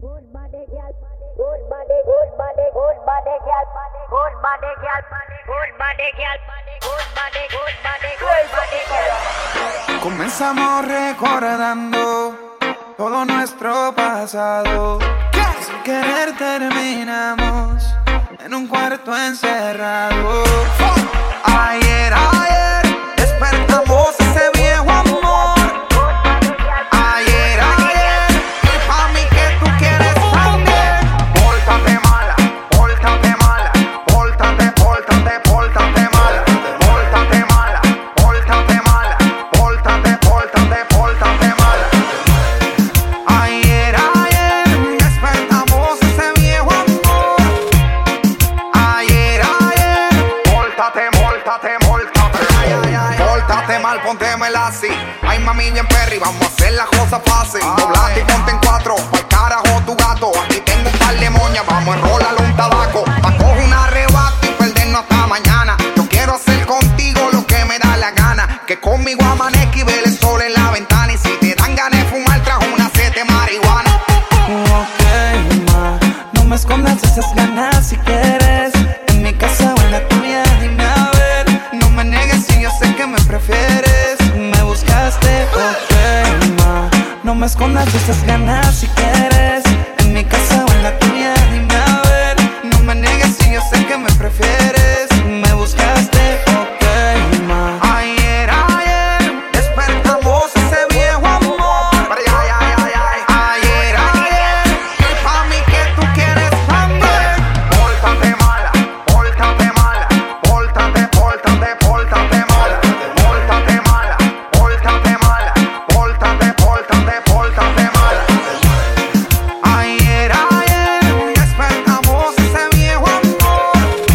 Good body girl, good body, good body, good body girl, good body girl, good body girl, good body, good body, good body girl. Comenzamos recordando todo nuestro pasado. Sin querer terminamos en un cuarto encerrado. Ayer despertamos ese viejo amor. Ayer, y pa' mí que tú quieres también. Pórtate mala, pórtate mala, pórtate, pórtate, pórtate mala. Pórtate mala, pórtate mala, pórtate, pórtate, pórtate mala. Ayer, despertamos ese viejo amor. Ayer, pórtate, pórtate, pórtate. Pórtate mal, póntemela así. Ay, mami, bien perry, vamos a hacer las cosas fácil. Doblate y ponte en cuatro, pa'l carajo tu gato. Aquí tengo un par de moñas, vamos a enrolarle un tabaco. Pa' coger un arrebato y perdernos hasta mañana. Yo quiero hacer contigo lo que me da la gana. Que conmigo amanezca y ver el sol en la ventana. Y si te dan ganas de fumar, trajo una sete marihuana. Ok, ma, no me escondas esas ganas si quieres. En mi casa o en la tuya, dime a ver. No me niegues si yo sé que me prefieres. Me buscaste, ok, ma, no me escondas esas ganas si quieres. En mi casa o en la tuya, dime a ver. No me niegues si yo sé que me prefieres. Me buscaste, ok, ma. Ayer, despertamos ese viejo amor. Ayer, y pa' mí que tú quieres también. Pórtate mala, pórtate mala, pórtate, pórtate, pórtate mala. Pórtate mala, pórtate mala, pórtate, pórtate, pórtate mala. Ayer, despertamos ese viejo amor.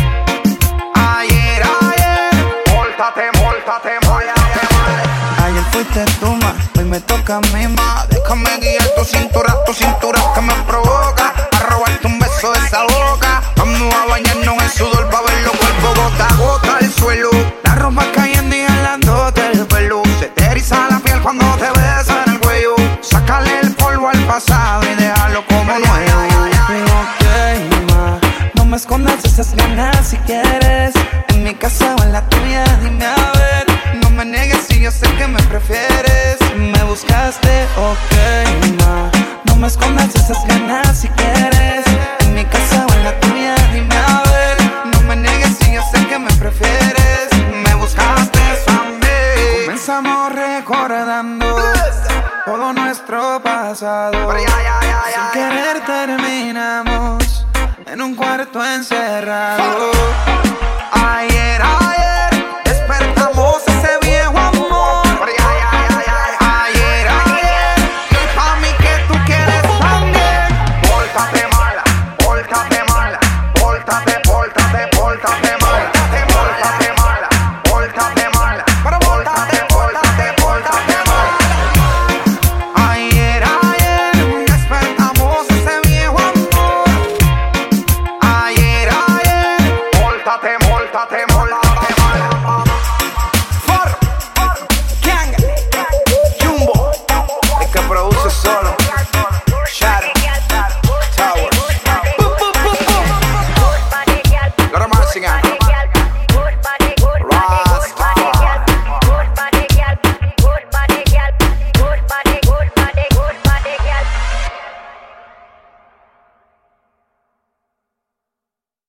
Ayer, pórtate, pórtate, pórtate mala. Ayer fuiste tú, ma, hoy me toca a mí, ma. Déjame guiar tu cintura que me provoca. A robarte un beso de esa boca. Vamos a bañarnos en sudor pa' ver los cuerpos gota a gota al suelo. La ropa cayendo y jalándote el pelo. Se te eriza la piel cuando te besan el cuello. Sácale el polvo al pasado y déjalo como nuevo. Ok, ma, no me escondas esas ganas si quieres. En mi casa o en la tuya, dime a ver. No me niegues si yo sé que me prefieres. Me buscaste, ok, ma, no me escondas esas ganas si quieres. En mi casa o en la tuya, dime a ver. No me niegues si yo sé que me prefieres. Me buscaste también. Comenzamos recordando todo nuestro pasado. Sin querer terminamos en un cuarto encerrado. Ay,